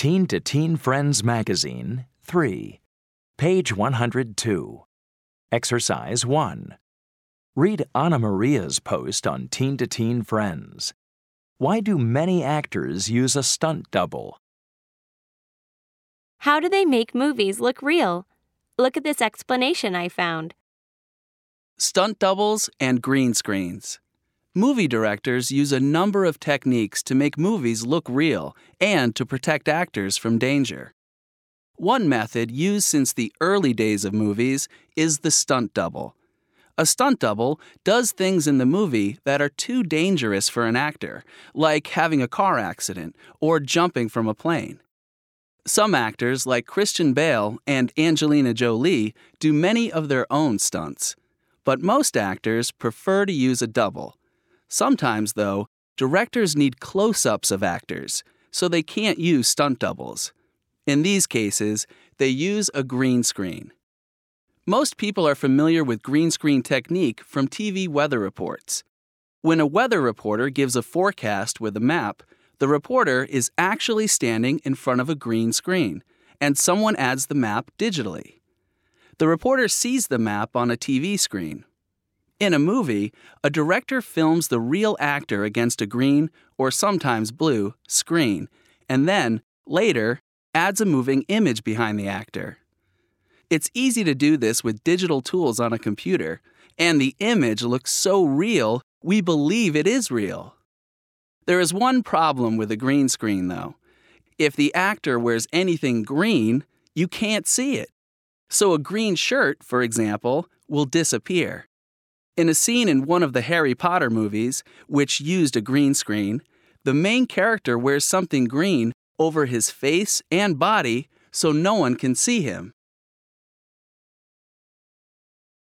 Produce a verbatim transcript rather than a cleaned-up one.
Teen to Teen Friends Magazine, three. Page one hundred two. Exercise one. Read Anna Maria's post on Teen to Teen Friends. Why do many actors use a stunt double? How do they make movies look real? Look at this explanation I found. Stunt doubles and green screens. Movie directors use a number of techniques to make movies look real and to protect actors from danger. One method used since the early days of movies is the stunt double. A stunt double does things in the movie that are too dangerous for an actor, like having a car accident or jumping from a plane. Some actors, like Christian Bale and Angelina Jolie, do many of their own stunts. But most actors prefer to use a double. Sometimes, though, directors need close-ups of actors, so they can't use stunt doubles. In these cases, they use a green screen. Most people are familiar with green screen technique from T V weather reports. When a weather reporter gives a forecast with a map, the reporter is actually standing in front of a green screen, and someone adds the map digitally. The reporter sees the map on a T V screen. In a movie, a director films the real actor against a green, or sometimes blue, screen, and then, later, adds a moving image behind the actor. It's easy to do this with digital tools on a computer, and the image looks so real, we believe it is real. There is one problem with a green screen, though. If the actor wears anything green, you can't see it. So a green shirt, for example, will disappear. In a scene in one of the Harry Potter movies, which used a green screen, the main character wears something green over his face and body so no one can see him.